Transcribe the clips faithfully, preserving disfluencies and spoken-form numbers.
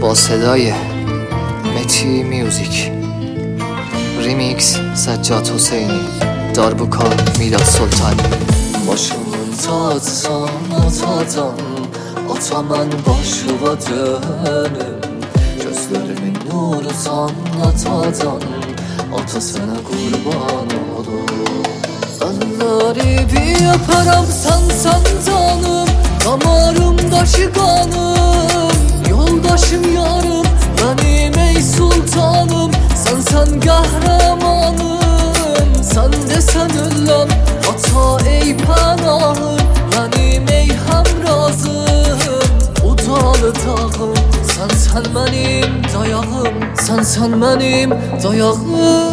با صدای متی میوزیک، ریمیکس سجاد حسینی، داربوکا میلاد سلطانی. Başımın tacısan atadan, ataman başıva dönüm. Gözlerimin nurusan atadan, atasına kurban olur. Elleri bir öperim sensen canım, damarımdaşı kanım. Yoldaşım yarım, benim ey sultanım, sen sen kahramanım. Sen desen ölüm, ata ey panahım, benim ey hamrazım. Udalı dağım, sen sen benim dayağım, sen sen benim dayağım.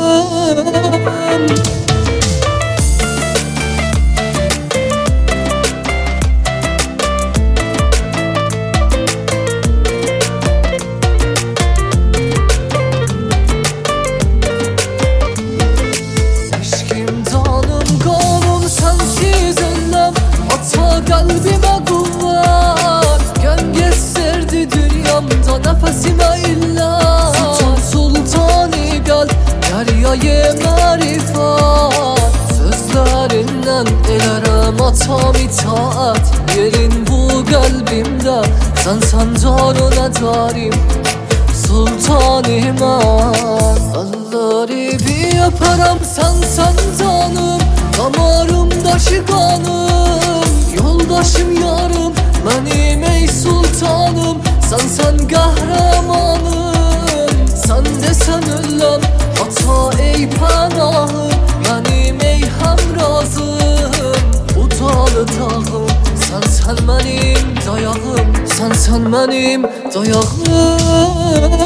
Kalbime kuvvet, gel gösterdi dünyamda nefesime illa. Sultan sultani gel, deryayı marifat. Sözlerinden elerem atam itaat. Yerin bu kalbimde, sen sen canına darim sultanım ben. Elleri bir öperim sen sen canım, damarımdaşı kanım. Yoldaşım yarım, benim ey sultanım, sen sen kahramanım. Sen desen ölüm, ata ey panahım, benim ey hamrazım. Udalı dağım, sen sen benim dayağım, sen sen benim dayağım.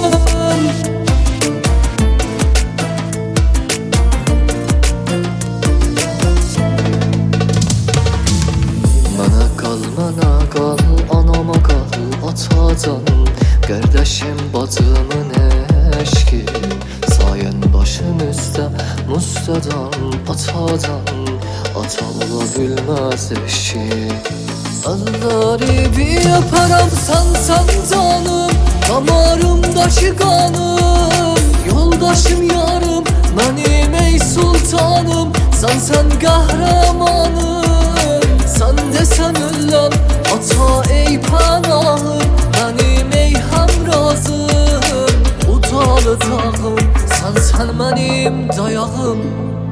Mana kal, anama kal, atadan. Kardeşim bacımın eşki, sayen başım üstte mustadan. Atadan, ata olabilmez eşki. Elleri bir öperim sen sen canım, damarımdaşı kanım. Yoldaşım yarım, benim ey sultanım, sen sen kahramanım. Sen desen ölüm, ata ey panahım, benim ey hamrazım. Udalı dağım, sen sen benim dayağım.